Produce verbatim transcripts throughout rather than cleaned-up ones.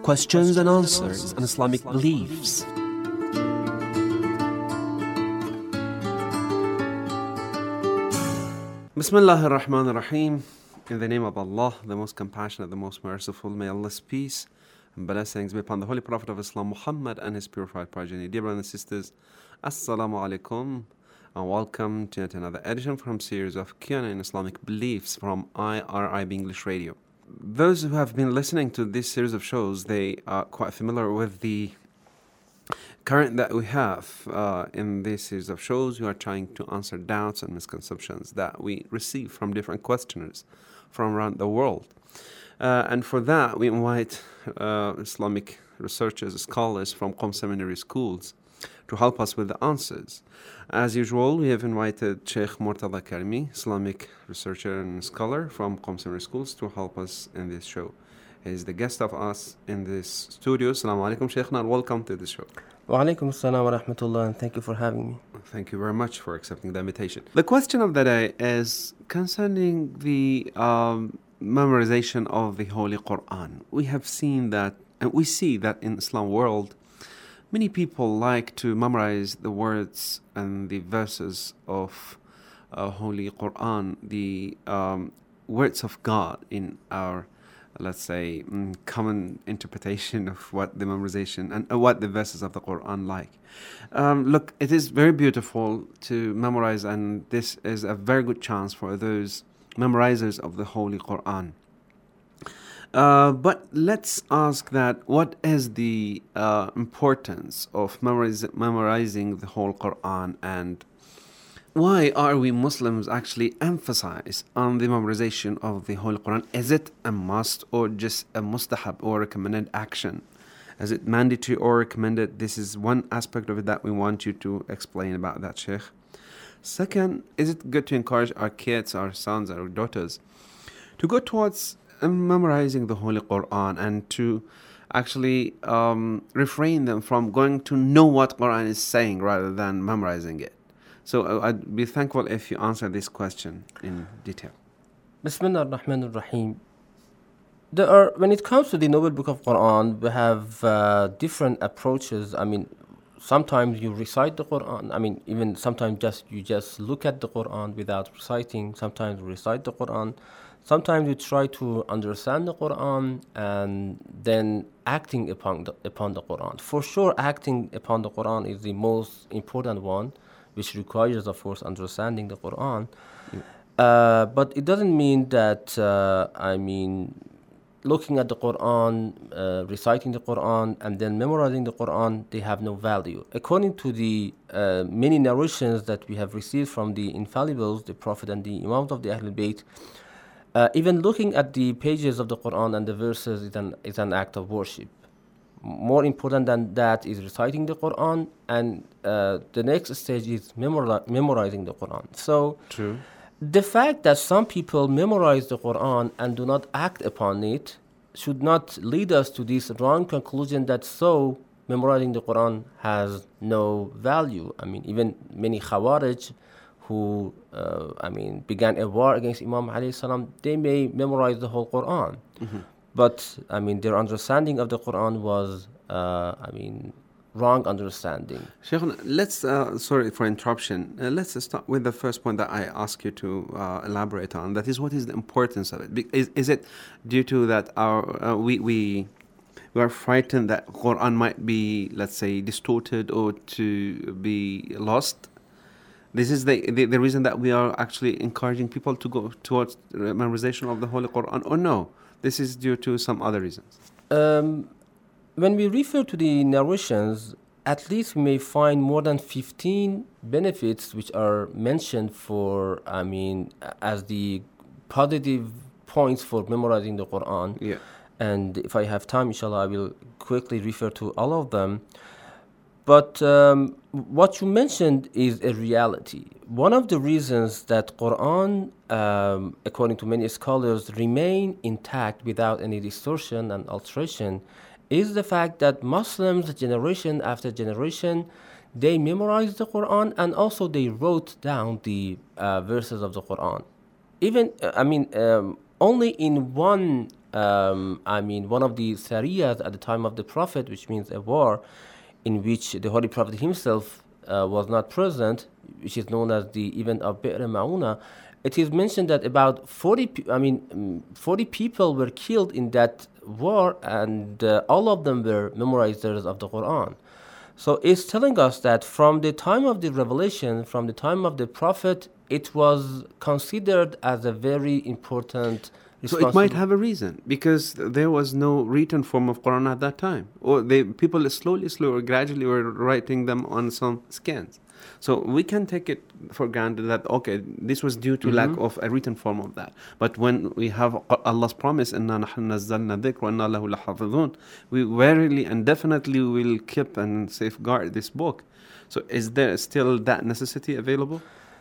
questions and answers on Islamic beliefs. Bismillah ar-Rahman ar-Rahim. In the name of Allah, the most compassionate, the most merciful, may Allah's peace and blessings be upon the Holy Prophet of Islam, Muhammad, and his purified progeny. Dear brothers and sisters, Assalamu alaikum, and welcome to yet another edition from series of Q and A in Islamic Beliefs from I R I B English Radio. Those who have been listening to this series of shows, they are quite familiar with the current that we have uh, in this series of shows. We are trying to answer doubts and misconceptions that we receive from different questioners from around the world. Uh, and for that, we invite uh, Islamic researchers, scholars from Qom Seminary schools to help us with the answers. As usual, we have invited Sheikh Murtada Karimi, Islamic researcher and scholar from Qom Seminary schools, to help us in this show. He is the guest of us in this studio. Assalamu alaikum, Sheikhna, and welcome to the show. Wa alaikum assalam wa rahmatullah, and thank you for having me. Thank you very much for accepting the invitation. The question of the day is concerning the um, memorization of the Holy Quran. We have seen that, and we see that in Islam world, many people like to memorize the words and the verses of uh, Holy Quran, the um, words of God in our, let's say, mm, common interpretation of what the memorization and uh, what the verses of the Quran like. Um, look, it is very beautiful to memorize, and this is a very good chance for those memorizers of the Holy Quran. Uh, but let's ask that, what is the uh, importance of memorize, memorizing the whole Quran, and why are we Muslims actually emphasize on the memorization of the Holy Quran? Is it a must or just a mustahab or recommended action? Is it mandatory or recommended? This is one aspect of it that we want you to explain about that, Sheikh. Second, is it good to encourage our kids, our sons, our daughters to go towards memorizing the Holy Quran and to actually um, refrain them from going to know what Quran is saying rather than memorizing it? So I'd be thankful if you answer this question in detail. Bismillah ar-Rahman ar-Rahim. There are, when it comes to the Noble Book of Quran, we have uh, different approaches. I mean, sometimes you recite the Quran. I mean, even sometimes just you just look at the Quran without reciting. Sometimes you recite the Quran. Sometimes you try to understand the Quran and then acting upon the, upon the Quran. For sure, acting upon the Quran is the most important one, which requires, of course, understanding the Quran. Yeah. Uh, but it doesn't mean that, uh, I mean, looking at the Quran, uh, reciting the Quran, and then memorizing the Quran, they have no value. According to the uh, many narrations that we have received from the infallibles, the Prophet and the Imams of the Ahlul Bayt, Uh, even looking at the pages of the Quran and the verses is an, is an act of worship. More important than that is reciting the Quran, and uh, the next stage is memori- memorizing the Quran. So, True. The fact that some people memorize the Quran and do not act upon it should not lead us to this wrong conclusion that so memorizing the Quran has no value. I mean, even many Khawarij who, uh, I mean, began a war against Imam alayhi salam, they may memorize the whole Quran. Mm-hmm. But, I mean, their understanding of the Quran was, uh, I mean, wrong understanding. Sheikh, let's, uh, sorry for interruption, uh, let's start with the first point that I ask you to uh, elaborate on. That is, what is the importance of it? Is, is it due to that our uh, we, we, we are frightened that Quran might be, let's say, distorted or to be lost? This is the, the the reason that we are actually encouraging people to go towards memorization of the Holy Quran, or no? This is due to some other reasons. Um, when we refer to the narrations, at least we may find more than fifteen benefits which are mentioned for, I mean, as the positive points for memorizing the Quran. Yeah. And if I have time, inshallah, I will quickly refer to all of them. But um, what you mentioned is a reality. One of the reasons that Quran, um, according to many scholars, remain intact without any distortion and alteration is the fact that Muslims, generation after generation, they memorized the Quran and also they wrote down the uh, verses of the Quran. Even, uh, I mean, um, only in one um, I mean, one of the sariyas at the time of the Prophet, which means a war in which the Holy Prophet himself uh, was not present, which is known as the event of Bi'r Ma'una. It is mentioned that about forty, I mean, forty people were killed in that war, and uh, all of them were memorizers of the Quran. So it's telling us that from the time of the revelation, from the time of the Prophet, it was considered as a very important. So it might have a reason, because there was no written form of Quran at that time, or they people slowly, slowly, gradually were writing them on some scans. So we can take it for granted that, okay, this was due to mm-hmm. lack of a written form of that. But when we have Allah's promise, إِنَّا نَحْنُ نَزَّلْنَا الذِّكْرَ وَإِنَّا لَهُ لَحَافِظُونَ, we verily and definitely will keep and safeguard this book. So is there still that necessity available?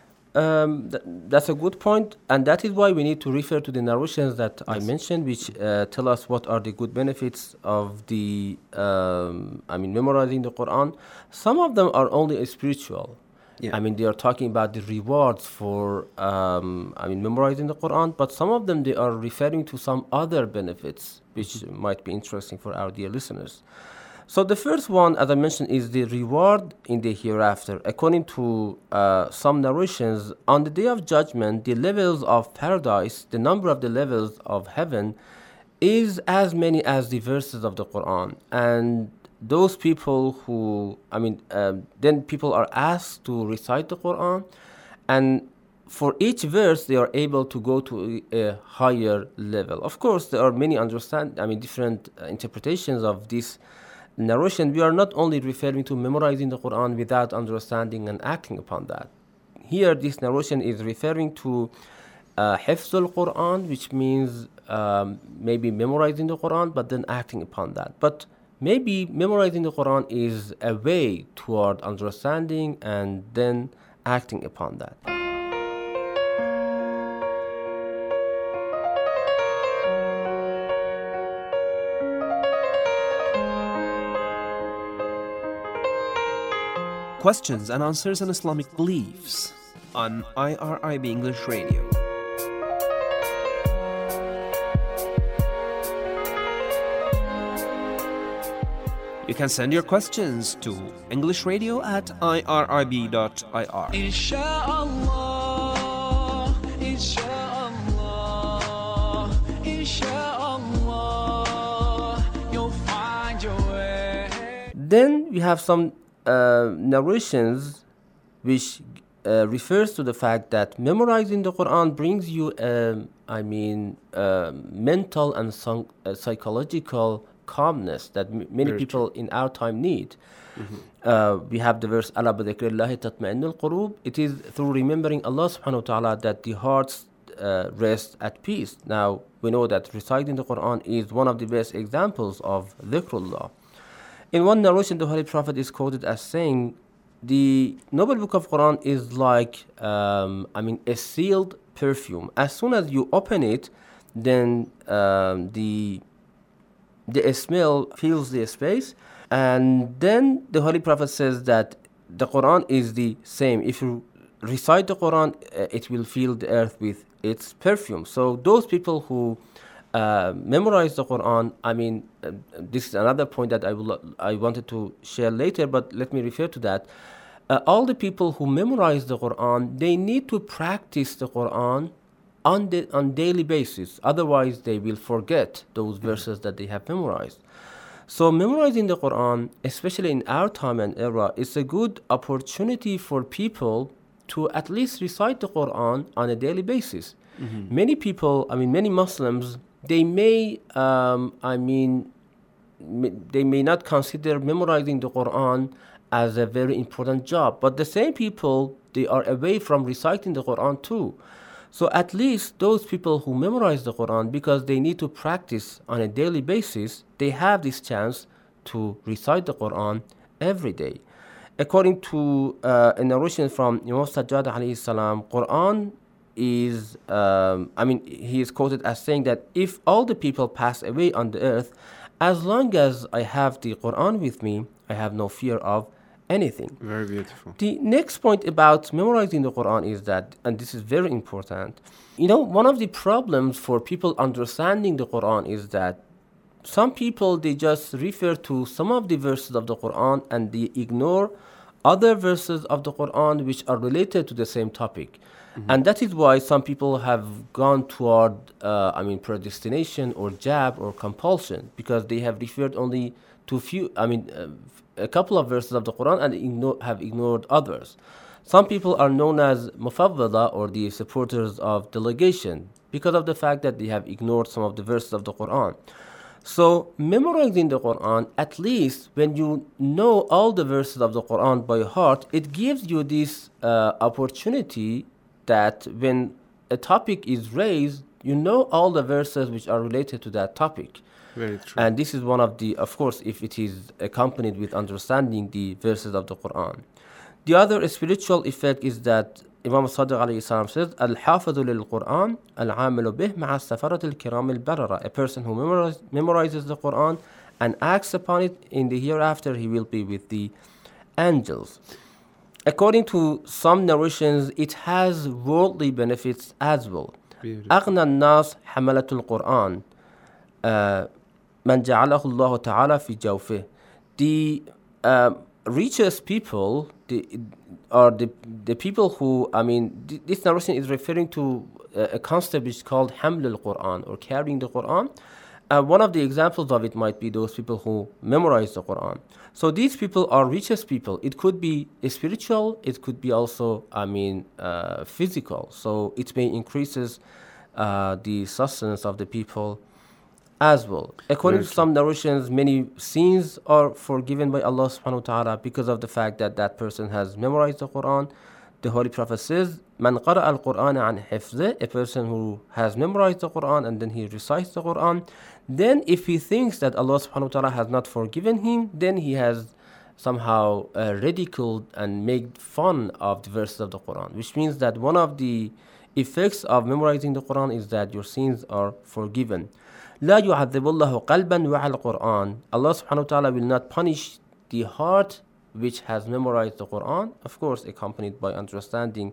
Um, th- that's a good point, and that is why we need to refer to the narrations that yes. I mentioned, which uh, tell us what are the good benefits of the, um, I mean, memorizing the Quran. Some of them are only spiritual. Yeah. I mean, they are talking about the rewards for, um, I mean, memorizing the Quran, but some of them, they are referring to some other benefits, which mm-hmm. might be interesting for our dear listeners. So the first one, as I mentioned, is the reward in the hereafter. According to uh, some narrations, on the day of judgment, the levels of paradise, the number of the levels of heaven, is as many as the verses of the Quran. And those people who, I mean, uh, then people are asked to recite the Quran, and for each verse, they are able to go to a, a higher level. Of course, there are many understand, I mean, different uh, interpretations of this narration. We are not only referring to memorizing the Quran without understanding and acting upon that. Here, this narration is referring to uh, Hifz al-Quran, which means um, maybe memorizing the Quran, but then acting upon that. But maybe memorizing the Quran is a way toward understanding and then acting upon that. Questions and answers on Islamic beliefs on I R I B English Radio. You can send your questions to englishradio at I R I B dot I R. Insha'Allah, Insha'Allah, Insha'Allah, you'll find your way. Then we have some uh, narrations which uh, refers to the fact that memorizing the Quran brings you, um, I mean, uh, mental and some, uh, psychological calmness that m- many Very people true. in our time need. Mm-hmm. Uh, we have the verse, "Ala bidhikrillahi tatma'innul qulub." It is through remembering Allah subhanahu wa ta'ala that the hearts uh, rest at peace. Now, we know that reciting the Quran is one of the best examples of dhikrullah. In one narration, the Holy Prophet is quoted as saying, the Noble Book of Quran is like, um, I mean, a sealed perfume. As soon as you open it, then um, the the smell fills the space. And then the Holy Prophet says that the Quran is the same. If you recite the Quran, uh, it will fill the earth with its perfume. So those people who uh, memorize the Quran, I mean, uh, this is another point that I will I wanted to share later, but let me refer to that. Uh, all the people who memorize the Quran, they need to practice the Quran on the on daily basis. Otherwise, they will forget those verses that they have memorized. So memorizing the Quran, especially in our time and era, is a good opportunity for people to at least recite the Quran on a daily basis. Mm-hmm. Many people, I mean, many Muslims, they may, um, I mean, they may not consider memorizing the Quran as a very important job, but the same people, they are away from reciting the Quran too. So at least those people who memorize the Quran, because they need to practice on a daily basis, they have this chance to recite the Quran every day. According to uh, a narration from Imam Sajjad alayhi salam, Quran is, um, I mean, he is quoted as saying that if all the people pass away on the earth, as long as I have the Quran with me, I have no fear of anything. Very beautiful. The next point about memorizing the Quran is that, and this is very important, you know, one of the problems for people understanding the Quran is that some people, they just refer to some of the verses of the Quran and they ignore other verses of the Quran which are related to the same topic. Mm-hmm. And that is why some people have gone toward, uh, I mean, predestination or jab or compulsion, because they have referred only to few, I mean, uh, a couple of verses of the Quran and ignore, have ignored others. Some people are known as mufaddala, or the supporters of delegation, because of the fact that they have ignored some of the verses of the Quran. So memorizing the Quran, at least when you know all the verses of the Quran by heart, it gives you this uh, opportunity that when a topic is raised, you know all the verses which are related to that topic. Very true. And this is one of the, of course, if it is accompanied with understanding the verses of the Quran. The other spiritual effect is that Imam Sadiq alayhi salam says, Al-Hafidhu lil-Quran, al-Amilu bih ma'a safarat al-kiram al-barara. A person who memorize, memorizes the Quran and acts upon it, in the hereafter he will be with the angels. According to some narrations, it has worldly benefits as well. أغنى الناس حملة القرآن من جعله الله تعالى في جوفه. The uh, richest people, the, are the the people who, I mean, th- this narration is referring to uh, a concept which is called Haml al-Quran, or carrying the Quran. Uh, one of the examples of it might be those people who memorize the Quran. So these people are richest people. It could be spiritual, it could be also, I mean, uh, physical. So it may increases uh, the sustenance of the people as well. According Very to some narrations, many sins are forgiven by Allah subhanahu wa ta'ala because of the fact that that person has memorized the Quran. The Holy Prophet says, Man qara al-Quran an hifzeh, a person who has memorized the Quran and then he recites the Quran. Then if he thinks that Allah subhanahu wa ta'ala has not forgiven him, then he has somehow uh, ridiculed and made fun of the verses of the Quran, which means that one of the effects of memorizing the Quran is that your sins are forgiven. لا يعذب الله قلبا وعى القرآن. Allah subhanahu wa ta'ala will not punish the heart which has memorized the Quran, of course accompanied by understanding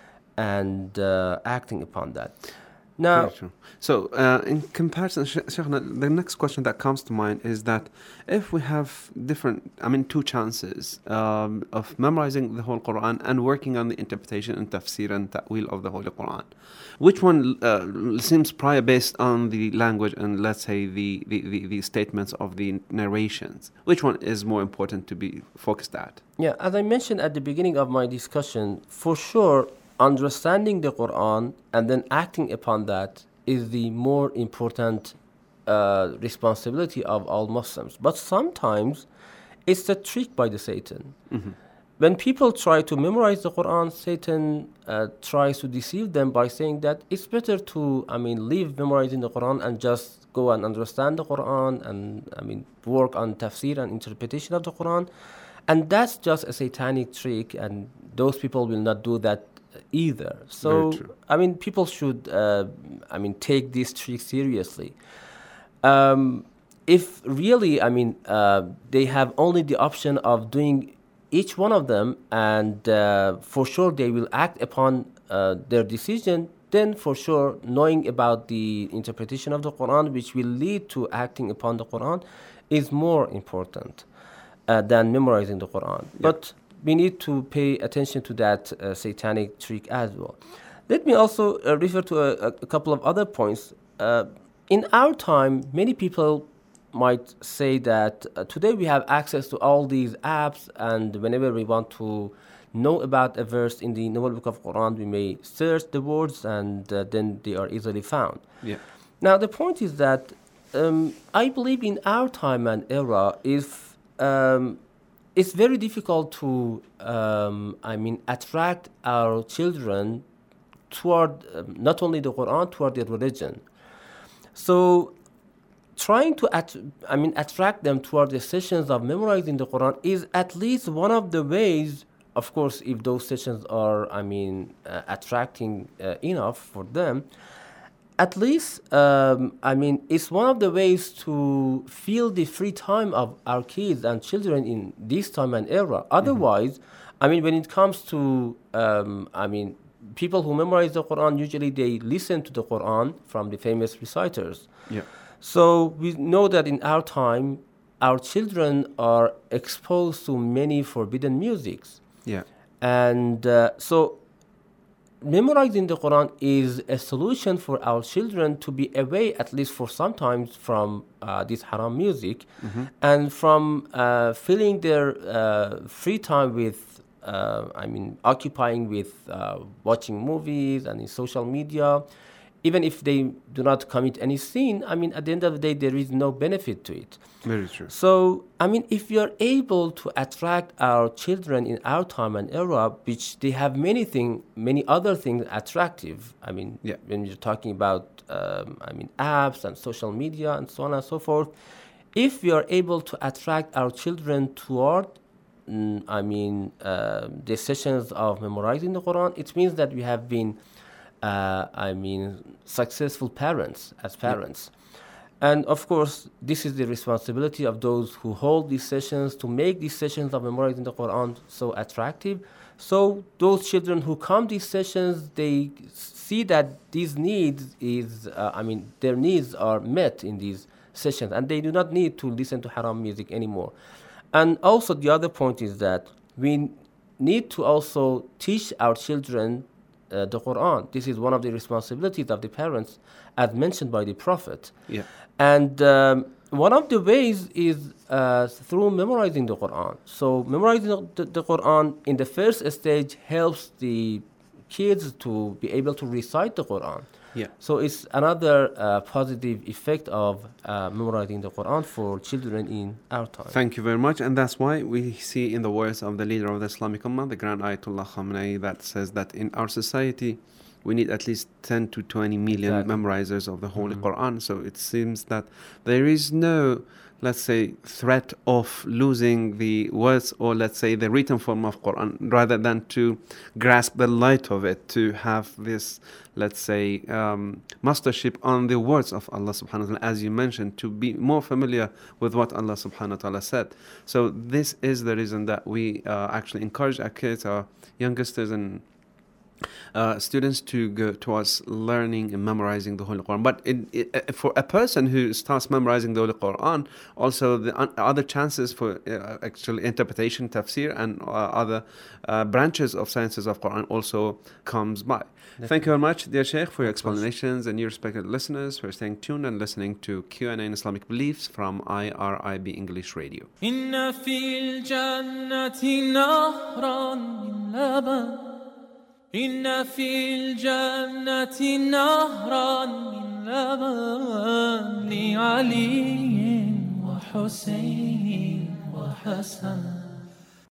and uh, acting upon that. Now, Very true. So, uh, in comparison, Sh- Shaykhna, the next question that comes to mind is that if we have different, I mean, two chances um, of memorizing the whole Quran and working on the interpretation and tafsir and ta'wil of the Holy Quran, which one uh, seems prior based on the language and, let's say, the, the, the, the statements of the narrations? Which one is more important to be focused at? yeah, as I mentioned at the beginning of my discussion, for sure, understanding the Quran and then acting upon that is the more important uh, responsibility of all Muslims. But sometimes it's a trick by the Satan. Mm-hmm. When people try to memorize the Quran, Satan uh, tries to deceive them by saying that it's better to, I mean, leave memorizing the Quran and just go and understand the Quran and, I mean, work on tafsir and interpretation of the Quran. And that's just a satanic trick, and those people will not do that either. So, I mean, people should, uh, I mean, take this trick seriously. Um, if really, I mean, uh, they have only the option of doing each one of them, and uh, for sure they will act upon uh, their decision, then for sure knowing about the interpretation of the Quran, which will lead to acting upon the Quran, is more important uh, than memorizing the Quran. Yep. But we need to pay attention to that uh, satanic trick as well. Let me also uh, refer to a, a couple of other points. Uh, in our time, many people might say that uh, today we have access to all these apps, and whenever we want to know about a verse in the Noble Book of Quran, we may search the words, and uh, then they are easily found. Yeah. Now, the point is that um, I believe in our time and era, if um, it's very difficult to, um, I mean, attract our children toward um, not only the Quran, toward their religion. So, trying to, at, I mean, attract them toward the sessions of memorizing the Quran is at least one of the ways. Of course, if those sessions are, I mean, uh, attracting uh, enough for them, at least, um, I mean, it's one of the ways to fill the free time of our kids and children in this time and era. Otherwise, I mean, when it comes to, um, I mean, people who memorize the Quran, usually they listen to the Quran from the famous reciters. Yeah. So we know that in our time, our children are exposed to many forbidden musics. Yeah. And uh, so memorizing the Quran is a solution for our children to be away, at least for sometimes, from uh, this haram music, Mm-hmm. and from uh, filling their uh, free time with, uh, I mean, occupying with uh, watching movies and in social media. Even if they do not commit any sin, I mean, at the end of the day, there is no benefit to it. Very true. So, I mean, if we are able to attract our children in our time and era, which they have many things, many other things attractive. I mean, Yeah. when you're talking about, um, I mean, apps and social media and so on and so forth, if we are able to attract our children toward, mm, I mean, uh, the sessions of memorizing the Quran, it means that we have been, uh, I mean, successful parents as parents. Yeah. And of course, this is the responsibility of those who hold these sessions to make these sessions of memorizing the Quran so attractive. So those children who come these sessions, they see that these needs is, uh, I mean, their needs are met in these sessions, and they do not need to listen to haram music anymore. And also the other point is that we need to also teach our children uh, the Quran. This is one of the responsibilities of the parents, as mentioned by the Prophet. Yeah. And um, one of the ways is uh, through memorizing the Quran. So memorizing the, the Quran in the first stage helps the kids to be able to recite the Quran. Yeah. So it's another uh, positive effect of uh, memorizing the Quran for children in our time. Thank you very much. And that's why we see in the words of the leader of the Islamic Ummah, the Grand Ayatollah Khamenei, that says that in our society, we need at least ten to twenty million Exactly. memorizers of the Holy Mhm. Quran. So it seems that there is no, let's say, threat of losing the words or, let's say, the written form of Quran, rather than to grasp the light of it, to have this, let's say, um, mastership on the words of Allah subhanahu wa ta'ala, as you mentioned, to be more familiar with what Allah subhanahu wa ta'ala said. So this is the reason that we uh, actually encourage our kids, our youngsters and Uh, students to go towards learning and memorizing the Holy Quran. But it, it, for a person who starts memorizing the Holy Quran, also the un- other chances for uh, actual interpretation, tafsir, and uh, other uh, branches of sciences of Quran also comes by. Definitely. Thank you very much, dear Sheikh, for your My pleasure. explanations, and you respected listeners for staying tuned and listening to Q and A in Islamic Beliefs from I R I B English Radio. إن في الجنة نهرا من لبن إن في الجنة نهرا من لبن لعلي وحسين وحسن